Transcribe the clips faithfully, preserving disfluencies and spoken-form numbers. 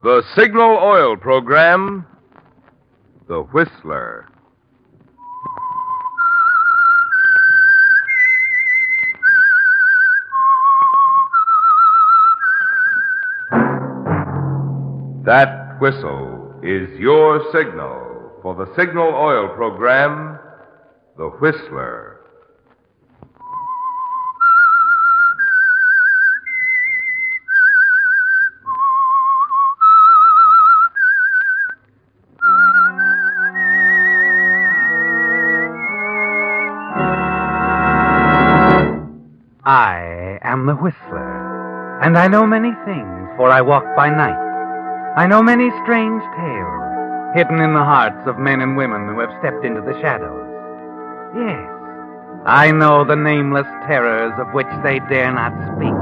The Signal Oil Program, The Whistler. That whistle is your signal for the Signal Oil Program, The Whistler. I am the Whistler, and I know many things, for I walk by night. I know many strange tales, hidden in the hearts of men and women who have stepped into the shadows. Yes, I know the nameless terrors of which they dare not speak.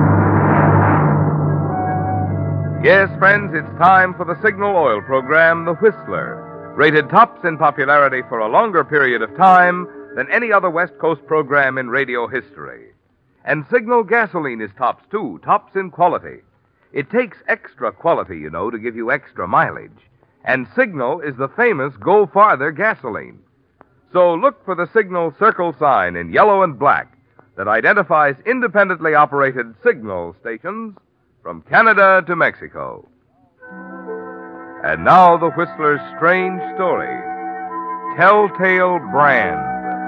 Yes, friends, it's time for the Signal Oil Program, The Whistler, rated tops in popularity for a longer period of time than any other West Coast program in radio history. And Signal gasoline is tops, too, tops in quality. It takes extra quality, you know, to give you extra mileage. And Signal is the famous Go Farther gasoline. So look for the Signal circle sign in yellow and black that identifies independently operated Signal stations from Canada to Mexico. And now the Whistler's strange story, Telltale Brand.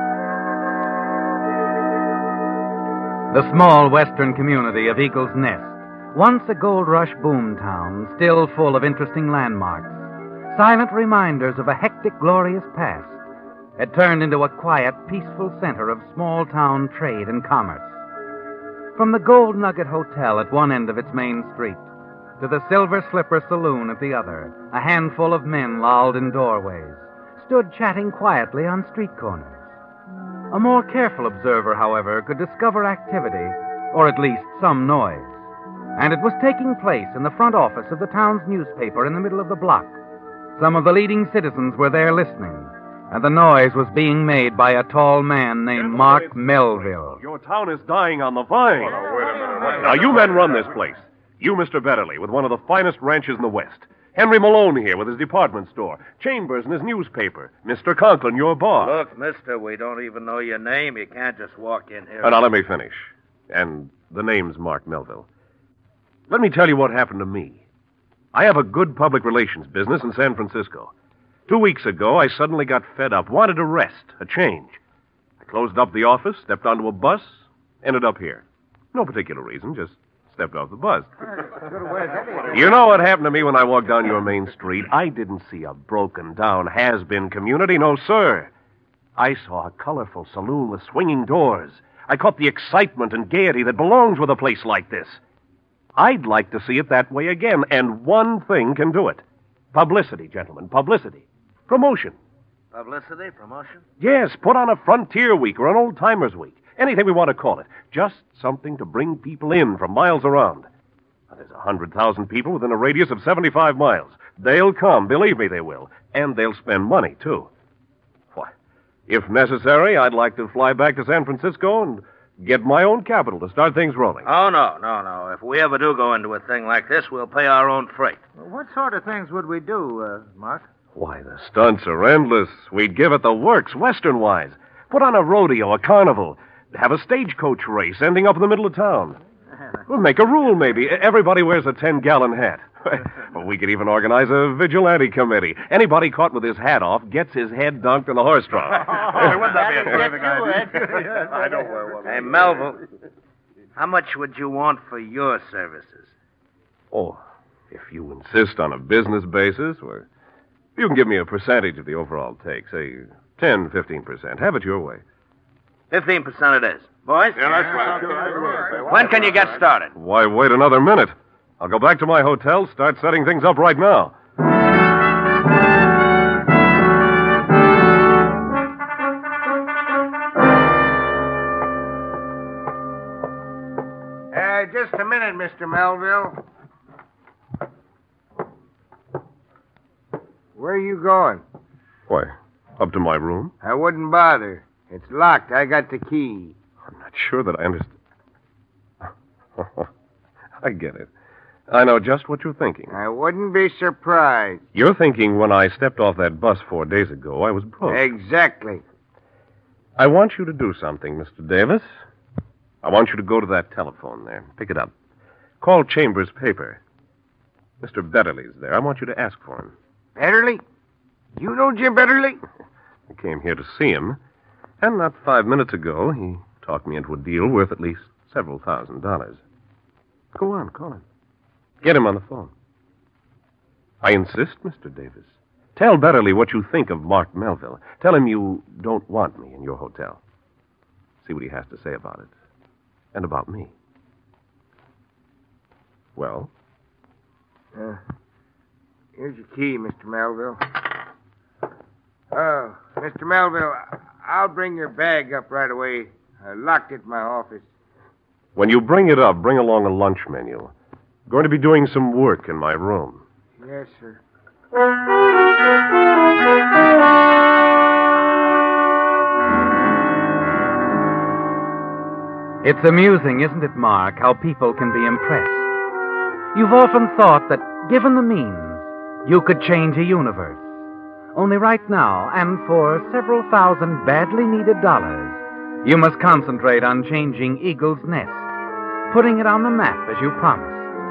The small western community of Eagle's Nest, once a gold rush boom town, still full of interesting landmarks, silent reminders of a hectic, glorious past, had turned into a quiet, peaceful center of small-town trade and commerce. From the Gold Nugget Hotel at one end of its main street to the Silver Slipper Saloon at the other, a handful of men lolled in doorways, stood chatting quietly on street corners. A more careful observer, however, could discover activity, or at least some noise. And it was taking place in the front office of the town's newspaper in the middle of the block. Some of the leading citizens were there listening, and the noise was being made by a tall man named Mark Melville. Your town is dying on the vine. Oh, no, wait a minute. Now, you men run this place. You, Mister Betterly, with one of the finest ranches in the West. Henry Malone here with his department store. Chambers and his newspaper. Mister Conklin, your boss. Look, mister, we don't even know your name. You can't just walk in here. Uh, now, let me finish. And the name's Mark Melville. Let me tell you what happened to me. I have a good public relations business in San Francisco. Two weeks ago, I suddenly got fed up, wanted a rest, a change. I closed up the office, stepped onto a bus, ended up here. No particular reason, just stepped off the bus. You know what happened to me when I walked down your main street? I didn't see a broken-down, has-been community, no, sir. I saw a colorful saloon with swinging doors. I caught the excitement and gaiety that belongs with a place like this. I'd like to see it that way again, and one thing can do it. Publicity, gentlemen, publicity. Promotion. Publicity, promotion? Yes, put on a Frontier Week or an Old Timers Week. Anything we want to call it. Just something to bring people in from miles around. Now, there's one hundred thousand people within a radius of seventy-five miles. They'll come, believe me they will. And they'll spend money, too. Why, if necessary, I'd like to fly back to San Francisco and get my own capital to start things rolling. Oh, no, no, no. If we ever do go into a thing like this, we'll pay our own freight. What sort of things would we do, uh, Mark? Why, the stunts are endless. We'd give it the works, Western-wise. Put on a rodeo, a carnival. Have a stagecoach race ending up in the middle of town. We'll make a rule, maybe. Everybody wears a ten-gallon hat. Well, we could even organize a vigilante committee. Anybody caught with his hat off gets his head dunked in a horse trough. Hey, wouldn't that be a terrific idea? I don't wear one. Hey, Melville, how much would you want for your services? Oh, if you insist on a business basis, or you can give me a percentage of the overall take, say ten, fifteen percent. Have it your way. Fifteen percent it is. Boys? Yeah, that's right. Sure. When can you get started? Why wait another minute? I'll go back to my hotel, start setting things up right now. Uh, just a minute, Mister Melville. Where are you going? Why, up to my room? I wouldn't bother. It's locked. I got the key. I'm not sure that I understand. I get it. I know just what you're thinking. I wouldn't be surprised. You're thinking when I stepped off that bus four days ago, I was broke. Exactly. I want you to do something, Mister Davis. I want you to go to that telephone there. Pick it up. Call Chambers Paper. Mister Betterly's there. I want you to ask for him. Betterly? You know Jim Betterly? I came here to see him, and not five minutes ago, he talked me into a deal worth at least several thousand dollars. Go on, call him. Get him on the phone. I insist, Mister Davis. Tell Betterly what you think of Mark Melville. Tell him you don't want me in your hotel. See what he has to say about it. And about me. Well? Uh, here's your key, Mister Melville. Oh, Mister Melville, I'll bring your bag up right away. I locked it in my office. When you bring it up, bring along a lunch menu. I'm going to be doing some work in my room. Yes, sir. It's amusing, isn't it, Mark, how people can be impressed? You've often thought that, given the means, you could change a universe. Only right now, and for several thousand badly needed dollars, you must concentrate on changing Eagle's Nest, putting it on the map as you promised.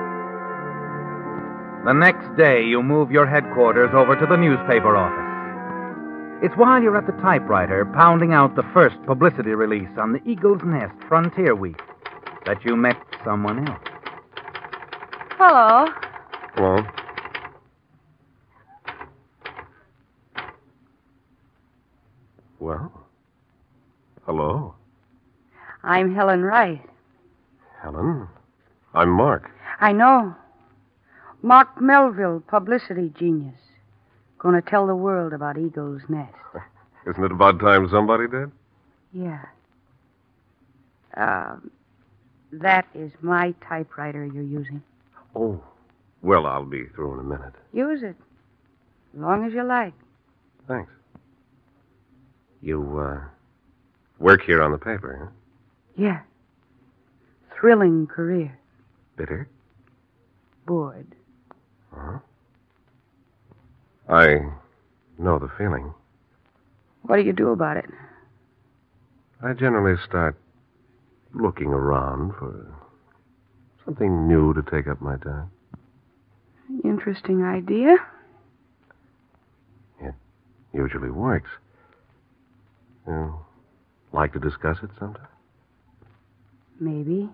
The next day, you move your headquarters over to the newspaper office. It's while you're at the typewriter pounding out the first publicity release on the Eagle's Nest Frontier Week that you met someone else. Hello. Hello? Well? Hello? I'm Helen Wright. Helen? I'm Mark. I know. Mark Melville, publicity genius. Gonna tell the world about Eagle's Nest. Isn't it about time somebody did? Yeah. Uh, that is my typewriter you're using. Oh. Well, I'll be through in a minute. Use it. As long as you like. Thanks. You, uh, work here on the paper, huh? Yeah. Thrilling career. Bitter? Bored. Uh-huh. I know the feeling. What do you do about it? I generally start looking around for something new to take up my time. Interesting idea. It usually works. You like to discuss it sometime? Maybe.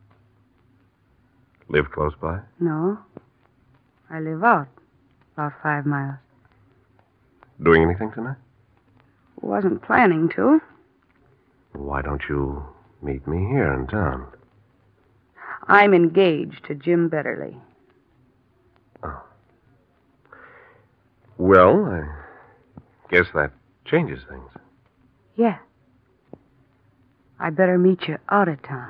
Live close by? No. I live out. About five miles. Doing anything tonight? Wasn't planning to. Why don't you meet me here in town? I'm engaged to Jim Betterly. Oh. Well, I guess that changes things. Yeah. I better meet you out of town.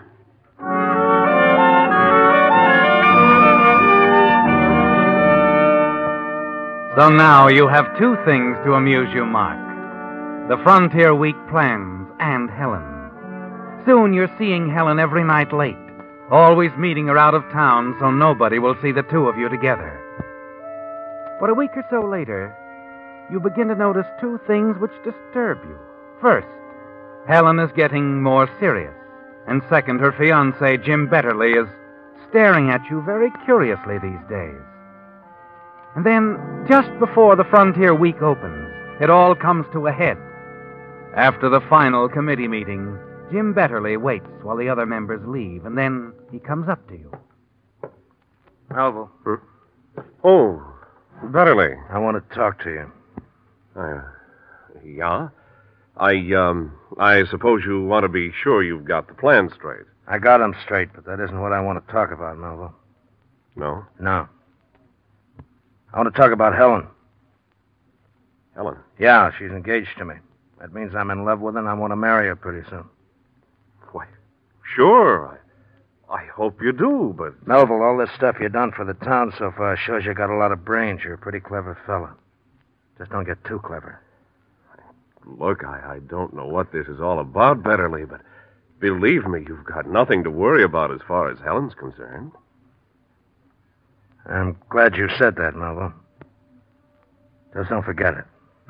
So now you have two things to amuse you, Mark. The Frontier Week plans and Helen. Soon you're seeing Helen every night late, always meeting her out of town so nobody will see the two of you together. But a week or so later, you begin to notice two things which disturb you. First, Helen is getting more serious. And second, her fiancé, Jim Betterly, is staring at you very curiously these days. And then, just before the Frontier Week opens, it all comes to a head. After the final committee meeting, Jim Betterly waits while the other members leave, and then he comes up to you. Melville, Hmm? Oh, Betterly. I want to talk to you. Uh, yeah? I, um, I suppose you want to be sure you've got the plan straight. I got them straight, but that isn't what I want to talk about, Melville. No? No. I want to talk about Helen. Helen. Yeah, she's engaged to me. That means I'm in love with her and I want to marry her pretty soon. Why, sure. I, I hope you do, but... Melville, all this stuff you've done for the town so far shows you got a lot of brains. You're a pretty clever fella. Just don't get too clever. Look, I, I don't know what this is all about, Betterly, but believe me, you've got nothing to worry about as far as Helen's concerned. I'm glad you said that, Melville. Just don't forget it.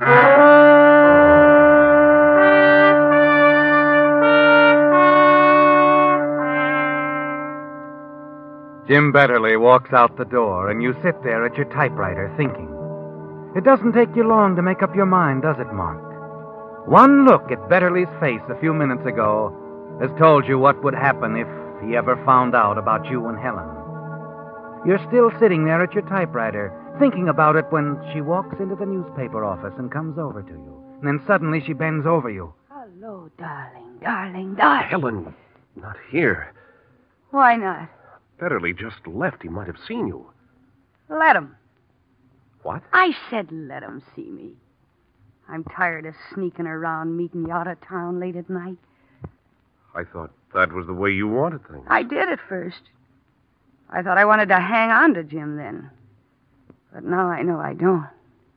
Jim Betterly walks out the door, and you sit there at your typewriter thinking. It doesn't take you long to make up your mind, does it, Mark? One look at Betterly's face a few minutes ago has told you what would happen if he ever found out about you and Helen. You're still sitting there at your typewriter, thinking about it when she walks into the newspaper office and comes over to you. And then suddenly she bends over you. Hello, darling, darling, darling. Helen, not here. Why not? Betterly just left. He might have seen you. Let him. What? I said let him see me. I'm tired of sneaking around, meeting you out of town late at night. I thought that was the way you wanted things. I did at first. I thought I wanted to hang on to Jim then. But now I know I don't.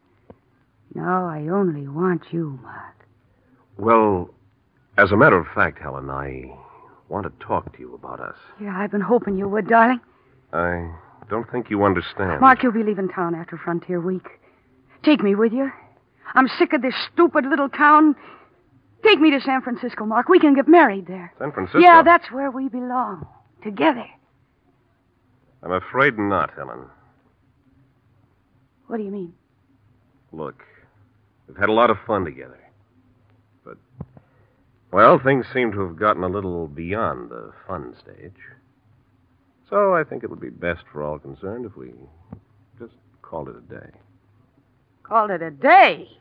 Now I only want you, Mark. Well, as a matter of fact, Helen, I want to talk to you about us. Yeah, I've been hoping you would, darling. I don't think you understand. Mark, you'll be leaving town after Frontier Week. Take me with you. I'm sick of this stupid little town. Take me to San Francisco, Mark. We can get married there. San Francisco? Yeah, that's where we belong. Together. I'm afraid not, Helen. What do you mean? Look, we've had a lot of fun together. But, well, things seem to have gotten a little beyond the fun stage. So I think it would be best for all concerned if we just called it a day. Called it a day?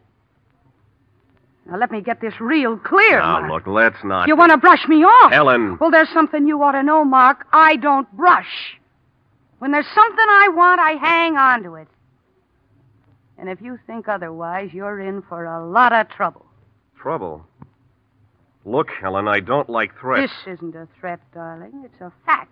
Now, let me get this real clear, Now, Mark. look, let's not... You want to brush me off? Helen! Well, there's something you ought to know, Mark. I don't brush. When there's something I want, I hang on to it. And if you think otherwise, you're in for a lot of trouble. Trouble? Look, Helen, I don't like threats. This isn't a threat, darling. It's a fact.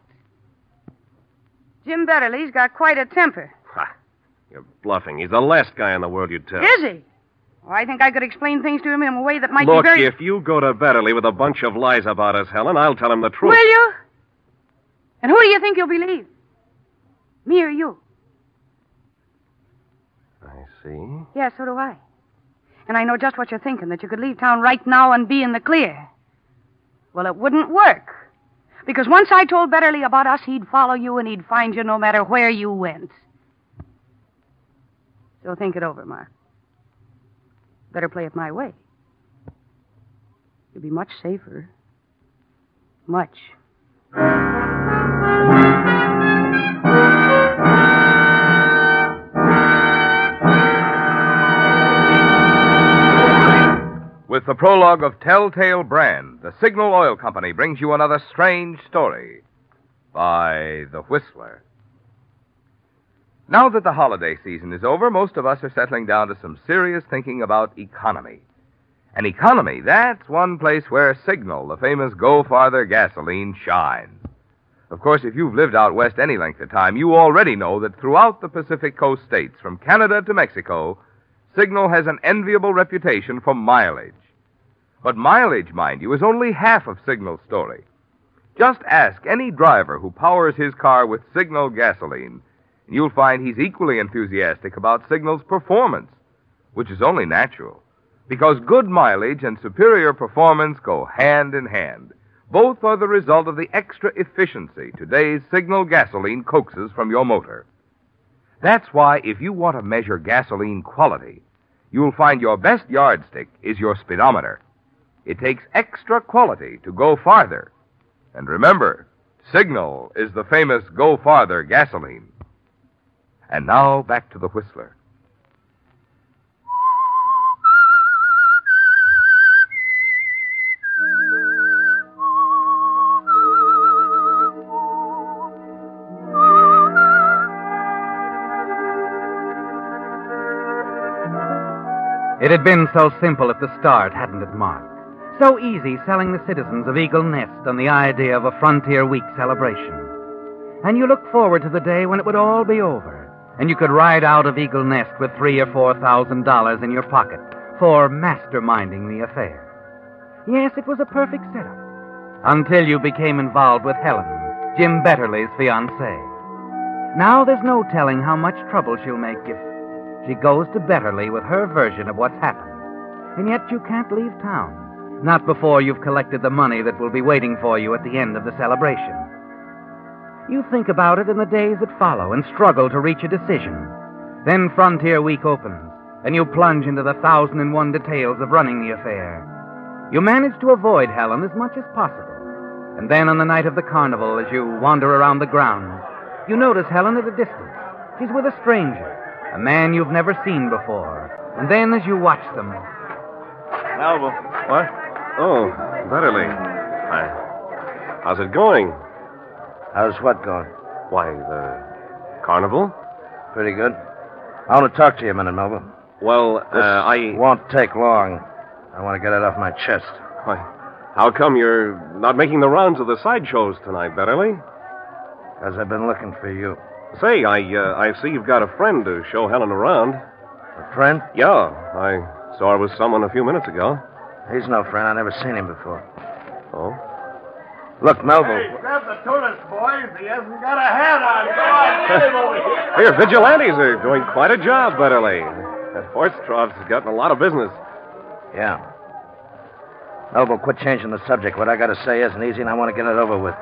Jim Betterly's got quite a temper. Ha! You're bluffing. He's the last guy in the world you'd tell. Is he? Well, I think I could explain things to him in a way that might Look, be very... if you go to Betterly with a bunch of lies about us, Helen, I'll tell him the truth. Will you? And who do you think you'll believe? Me or you? I see. Yeah, so do I. And I know just what you're thinking, that you could leave town right now and be in the clear. Well, it wouldn't work. Because once I told Betterly about us, he'd follow you and he'd find you no matter where you went. So think it over, Mark. Better play it my way. You'll be much safer. Much. With the prologue of Telltale Brand, the Signal Oil Company brings you another strange story by The Whistler. Now that the holiday season is over, most of us are settling down to some serious thinking about economy. And economy, that's one place where Signal, the famous Go Farther gasoline, shines. Of course, if you've lived out west any length of time, you already know that throughout the Pacific Coast states, from Canada to Mexico, Signal has an enviable reputation for mileage. But mileage, mind you, is only half of Signal's story. Just ask any driver who powers his car with Signal gasoline, and you'll find he's equally enthusiastic about Signal's performance, which is only natural, because good mileage and superior performance go hand in hand. Both are the result of the extra efficiency today's Signal gasoline coaxes from your motor. That's why if you want to measure gasoline quality, you'll find your best yardstick is your speedometer. It takes extra quality to go farther. And remember, Signal is the famous Go Farther gasoline. And now, back to the Whistler. It had been so simple at the start, hadn't it, Mark? So easy selling the citizens of Eagle Nest on the idea of a Frontier Week celebration. And you looked forward to the day when it would all be over, and you could ride out of Eagle Nest with three or four thousand dollars in your pocket for masterminding the affair. Yes, it was a perfect setup. Until you became involved with Helen, Jim Betterly's fiancée. Now there's no telling how much trouble she'll make if she goes to Betterly with her version of what's happened. And yet you can't leave town. Not before you've collected the money that will be waiting for you at the end of the celebration. You think about it in the days that follow and struggle to reach a decision. Then Frontier Week opens, and you plunge into the thousand and one details of running the affair. You manage to avoid Helen as much as possible. And then on the night of the carnival, as you wander around the grounds, you notice Helen at a distance. She's with a stranger, a man you've never seen before. And then as you watch them... Melville. What? Oh, Betterly. Hi. How's it going? How's what going? Why, the carnival? Pretty good. I want to talk to you a minute, Melville. Well, uh, This I... won't take long. I want to get it off my chest. Why, how come you're not making the rounds of the sideshows tonight, Betterly? Because I've been looking for you. Say, I uh, I see you've got a friend to show Helen around. A friend? Yeah, I saw her with someone a few minutes ago. He's no friend. I've never seen him before. Oh? Look, Melville. Hey, grab the tourist, boys. He hasn't got a hat on. Come on, get him over here. Your vigilantes are doing quite a job, Betterly. That horse trought's gotten a lot of business. Yeah. Melville, quit changing the subject. What I got to say isn't easy, and I want to get it over with.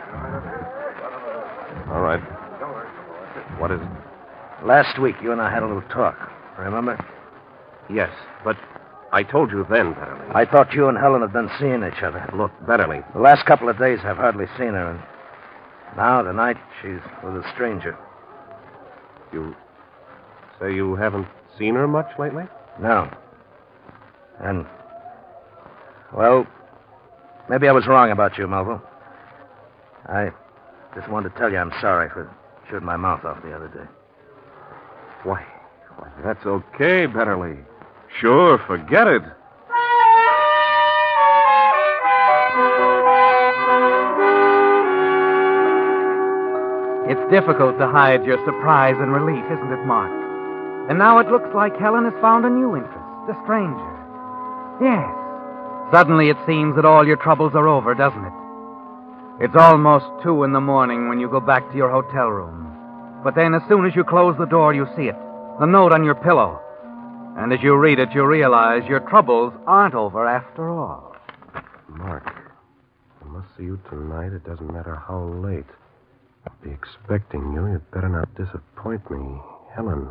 All right. What is it? Last week, you and I had a little talk. Remember? Yes, but I told you then, Betterly. I thought you and Helen had been seeing each other. Look, Betterly. The last couple of days, I've hardly seen her, and now, tonight, she's with a stranger. You say you haven't seen her much lately? No. And, well, maybe I was wrong about you, Melville. I just wanted to tell you I'm sorry for shooting my mouth off the other day. Why, why that's okay, Betterly. Sure, forget it. It's difficult to hide your surprise and relief, isn't it, Mark? And now it looks like Helen has found a new interest, a stranger. Yes. Suddenly it seems that all your troubles are over, doesn't it? It's almost two in the morning when you go back to your hotel room. But then as soon as you close the door, you see it, the note on your pillow. And as you read it, you realize your troubles aren't over after all. Mark, I must see you tonight. It doesn't matter how late. I'll be expecting you. You'd better not disappoint me. Helen.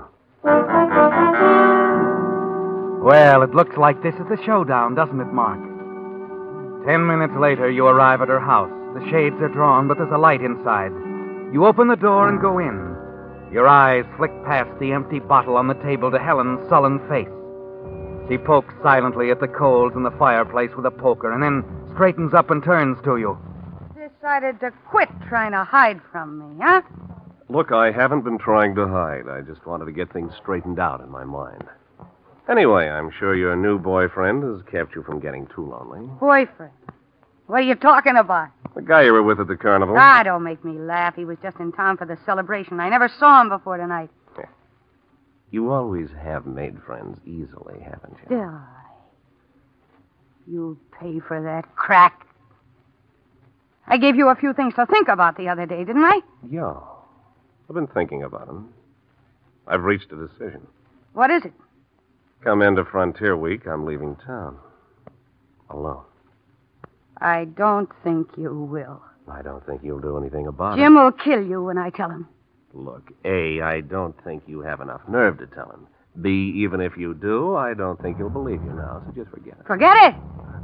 Well, it looks like this is the showdown, doesn't it, Mark? Ten minutes later, you arrive at her house. The shades are drawn, but there's a light inside. You open the door and go in. Your eyes flick past the empty bottle on the table to Helen's sullen face. She pokes silently at the coals in the fireplace with a poker and then straightens up and turns to you. Decided to quit trying to hide from me, huh? Look, I haven't been trying to hide. I just wanted to get things straightened out in my mind. Anyway, I'm sure your new boyfriend has kept you from getting too lonely. Boyfriend? What are you talking about? The guy you were with at the carnival. Ah, don't make me laugh. He was just in town for the celebration. I never saw him before tonight. You always have made friends easily, haven't you? Did I? You pay for that crack. I gave you a few things to think about the other day, didn't I? Yeah. I've been thinking about them. I've reached a decision. What is it? Come into Frontier Week, I'm leaving town. Alone. I don't think you will. I don't think you'll do anything about Jim it. will kill you when I tell him. Look, A, I don't think you have enough nerve to tell him. B, even if you do, I don't think he'll believe you now, so just forget it. Forget it.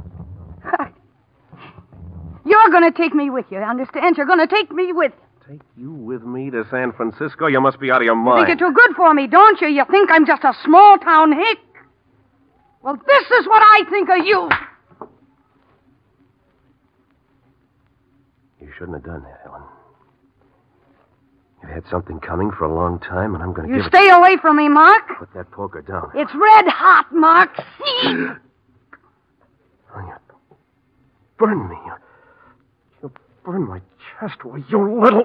You're going to take me with you, understand? You're going to take me with you. Take you with me to San Francisco? You must be out of your You mind. think you're too good for me, don't you? You think I'm just a small-town hick? Well, this is what I think of you. You shouldn't have done that, Helen. You've had something coming for a long time, and I'm going to You give stay it... away from me, Mark. Put that poker down. It's red hot, Mark. See? Oh, you burn me. You, you burn my chest, will you little...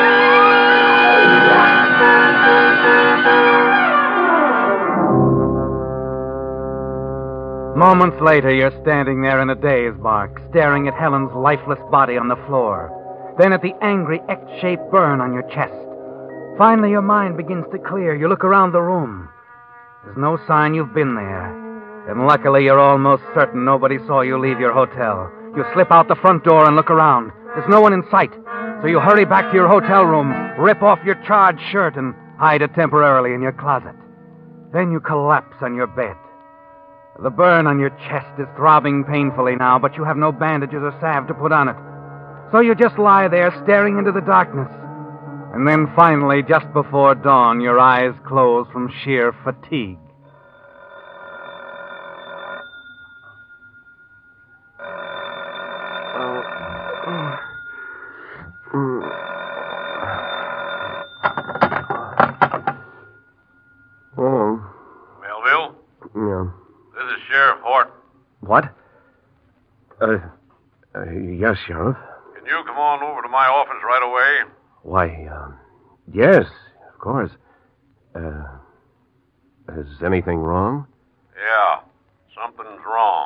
Moments later, you're standing there in a daze, Mark, staring at Helen's lifeless body on the floor, then at the angry X-shaped burn on your chest. Finally, your mind begins to clear. You look around the room. There's no sign you've been there. And luckily, you're almost certain nobody saw you leave your hotel. You slip out the front door and look around. There's no one in sight. So you hurry back to your hotel room, rip off your charred shirt, and hide it temporarily in your closet. Then you collapse on your bed. The burn on your chest is throbbing painfully now, but you have no bandages or salve to put on it. So you just lie there staring into the darkness. And then finally, just before dawn, your eyes close from sheer fatigue. Oh. Melville? Yeah. This is Sheriff Horton. What? Uh, uh, yes, Sheriff. Can you come on over to my office right away? Why, um, yes, of course. Uh, is anything wrong? Yeah, something's wrong.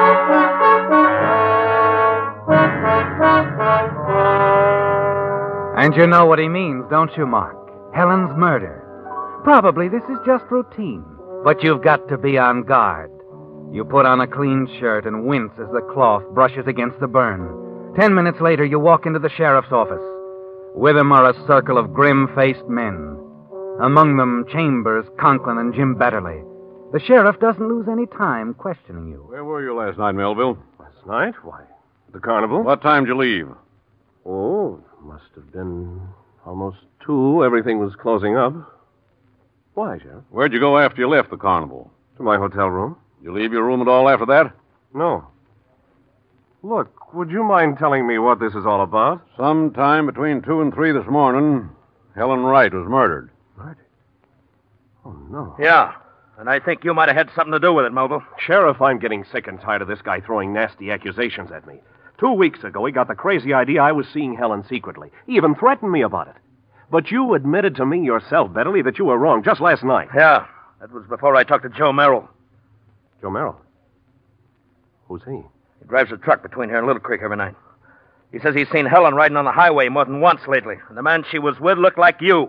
And you know what he means, don't you, Mark? Helen's murder. Probably this is just routine, but you've got to be on guard. You put on a clean shirt and wince as the cloth brushes against the burn. Ten minutes later, you walk into the sheriff's office. With him are a circle of grim-faced men. Among them, Chambers, Conklin, and Jim Betterly. The sheriff doesn't lose any time questioning you. Where were you last night, Melville? Last night? Why, the carnival? What time did you leave? Oh, must have been almost two. Everything was closing up. Why, Sheriff? Where'd you go after you left the carnival? To my hotel room. Did you leave your room at all after that? No. Look, would you mind telling me what this is all about? Sometime between two and three this morning, Helen Wright was murdered. Right. Oh, no. Yeah, and I think you might have had something to do with it, Melville. Sheriff, I'm getting sick and tired of this guy throwing nasty accusations at me. Two weeks ago, he got the crazy idea I was seeing Helen secretly. He even threatened me about it. But you admitted to me yourself, Betterly, that you were wrong just last night. Yeah, that was before I talked to Joe Merrill. Joe Merrill? Who's he? He drives a truck between here and Little Creek every night. He says he's seen Helen riding on the highway more than once lately. And the man she was with looked like you.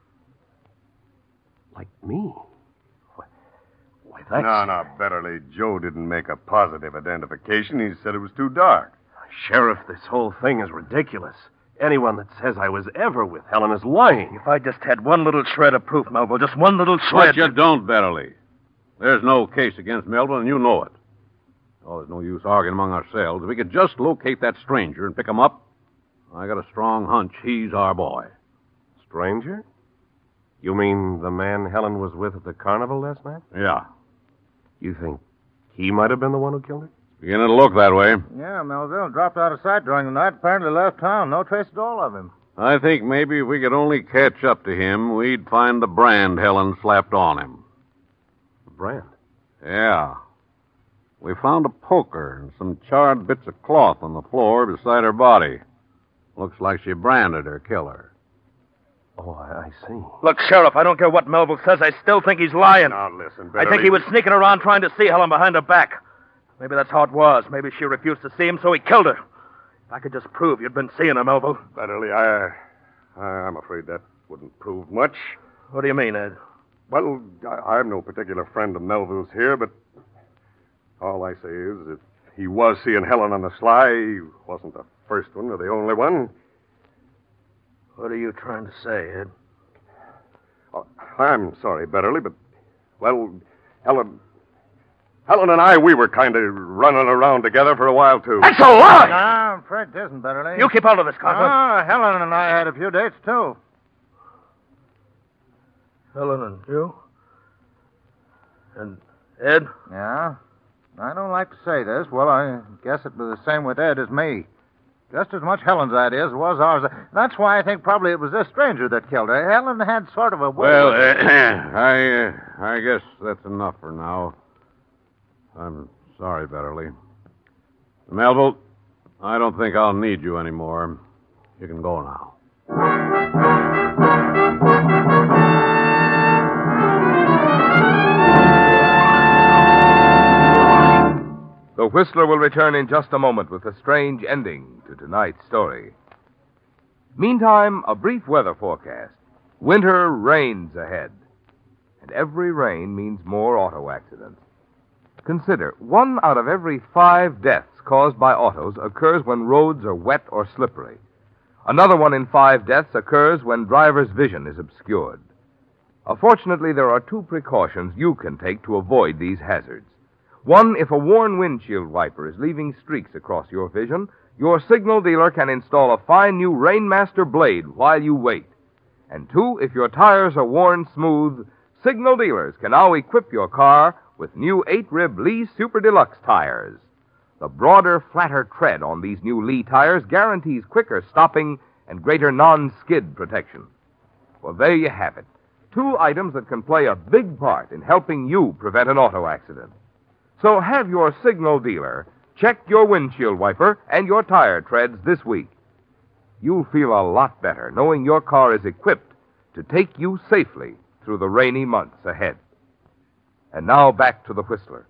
Like me? Why, why that's... No, no, Betterly. Joe didn't make a positive identification. He said it was too dark. Sheriff, this whole thing is ridiculous. Anyone that says I was ever with Helen is lying. If I just had one little shred of proof, Melville, just one little shred... But you don't, Betterly. There's no case against Melville, and you know it. Oh, there's no use arguing among ourselves. If we could just locate that stranger and pick him up, I got a strong hunch he's our boy. Stranger? You mean the man Helen was with at the carnival last night? Yeah. You think he might have been the one who killed her? Beginning to look that way. Yeah, Melville dropped out of sight during the night. Apparently left town. No trace at all of him. I think maybe if we could only catch up to him, we'd find the brand Helen slapped on him. The brand? Yeah. We found a poker and some charred bits of cloth on the floor beside her body. Looks like she branded her killer. Oh, I, I see. Look, Sheriff, I don't care what Melville says. I still think he's lying. Now, listen, I Betterly. think he was sneaking around trying to see Helen behind her back. Maybe that's how it was. Maybe she refused to see him, so he killed her. If I could just prove you'd been seeing her, Melville. Betterly, I, I, I'm afraid that wouldn't prove much. What do you mean, Ed? Well, I, I'm no particular friend of Melville's here, but all I say is if he was seeing Helen on the sly, he wasn't the first one or the only one. What are you trying to say, Ed? Oh, I'm sorry, Betterly, but, well, Helen... Helen and I, we were kind of running around together for a while, too. That's a lie! No, I'm afraid it isn't, Betterly. You keep out of this, Conklin. Ah, Helen and I had a few dates, too. Helen and you? And Ed? Yeah? I don't like to say this. Well, I guess it was the same with Ed as me. Just as much Helen's idea as it was ours. That's why I think probably it was this stranger that killed her. Helen had sort of a way... Well, uh, I, uh, I guess that's enough for now. I'm sorry, Betterly. Melville, I don't think I'll need you anymore. You can go now. The Whistler will return in just a moment with a strange ending to tonight's story. Meantime, a brief weather forecast. Winter rains ahead. And every rain means more auto accidents. Consider, one out of every five deaths caused by autos occurs when roads are wet or slippery. Another one in five deaths occurs when driver's vision is obscured. Uh, fortunately, there are two precautions you can take to avoid these hazards. One, if a worn windshield wiper is leaving streaks across your vision, your signal dealer can install a fine new Rainmaster blade while you wait. And two, if your tires are worn smooth, signal dealers can now equip your car with new eight-rib Lee Super Deluxe tires. The broader, flatter tread on these new Lee tires guarantees quicker stopping and greater non-skid protection. Well, there you have it. Two items that can play a big part in helping you prevent an auto accident. So have your signal dealer check your windshield wiper and your tire treads this week. You'll feel a lot better knowing your car is equipped to take you safely through the rainy months ahead. And now back to the Whistler.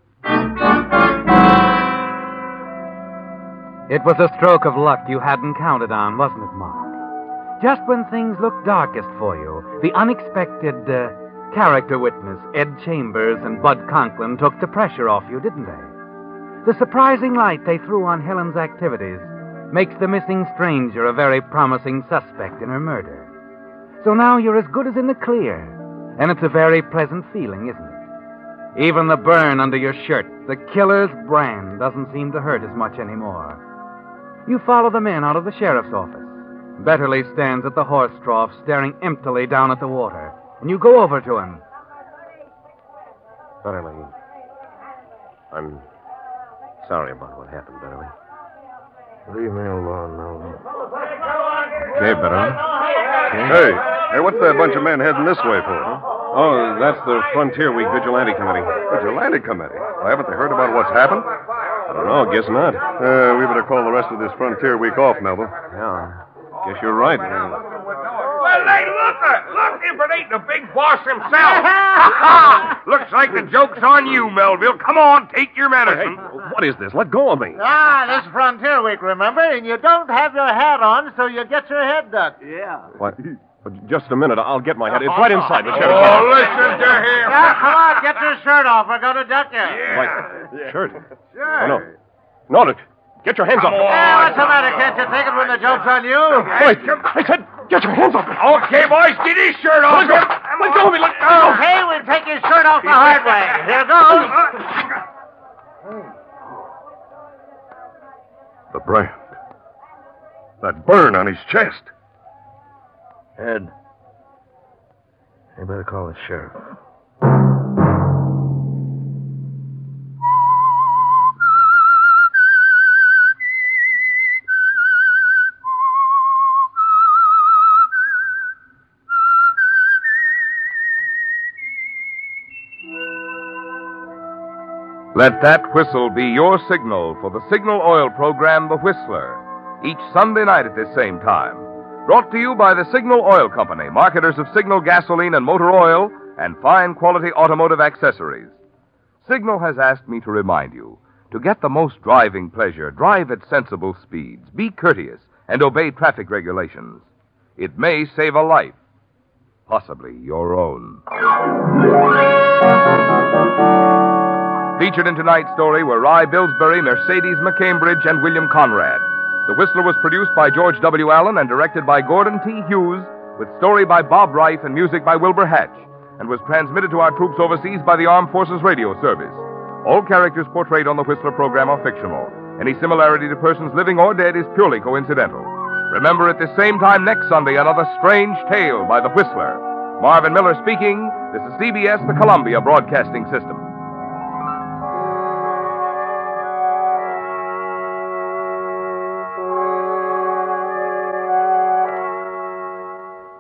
It was a stroke of luck you hadn't counted on, wasn't it, Mark? Just when things looked darkest for you, the unexpected uh, character witness, Ed Chambers and Bud Conklin, took the pressure off you, didn't they? The surprising light they threw on Helen's activities makes the missing stranger a very promising suspect in her murder. So now you're as good as in the clear, and it's a very pleasant feeling, isn't it? Even the burn under your shirt, the killer's brand, doesn't seem to hurt as much anymore. You follow the men out of the sheriff's office. Betterly stands at the horse trough, staring emptily down at the water, and you go over to him. Betterly, I'm sorry about what happened, Betterly. Leave me alone, Melvin. Okay, Betterly. Hey, hey, what's that bunch of men heading this way for? Huh? Oh, that's the Frontier Week Vigilante Committee. Vigilante committee? Well, haven't they heard about what's happened? I don't know, guess not. Uh, we better call the rest of this Frontier Week off, Melville. Yeah, guess you're right. Well, hey, look, uh, look if it ain't the big boss himself. Looks like the joke's on you, Melville. Come on, take your medicine. Hey, what is this? Let go of me. Ah, this is Frontier Week, remember? And you don't have your hat on, so you get your head ducked. Yeah. What? Just a minute. I'll get my head. It's right inside the sheriff's Oh, office. listen to him. Yeah, come on, get your shirt off. We're going to duck you. What? Shirt? Sure. Oh, no. No, no. Get your hands off me. Hey, what's the matter? Can't you take it when the joke's on you? Wait. I said, get your hands off me. Okay, boys, get his shirt off. Let go. Let go of me. Let go. Okay, we'll take your shirt off the hard way. Here goes. The brand. That burn on his chest. Ed, you better call the sheriff. Let that whistle be your signal for the Signal Oil program, The Whistler, each Sunday night at this same time. Brought to you by the Signal Oil Company, marketers of Signal gasoline and motor oil and fine quality automotive accessories. Signal has asked me to remind you, to get the most driving pleasure, drive at sensible speeds, be courteous, and obey traffic regulations. It may save a life, possibly your own. Featured in tonight's story were Rye Billsbury, Mercedes McCambridge, and William Conrad. The Whistler was produced by George W. Allen and directed by Gordon T. Hughes, with story by Bob Reif and music by Wilbur Hatch, and was transmitted to our troops overseas by the Armed Forces Radio Service. All characters portrayed on the Whistler program are fictional. Any similarity to persons living or dead is purely coincidental. Remember, at the same time next Sunday, another strange tale by the Whistler. Marvin Miller speaking. This is C B S, the Columbia Broadcasting System.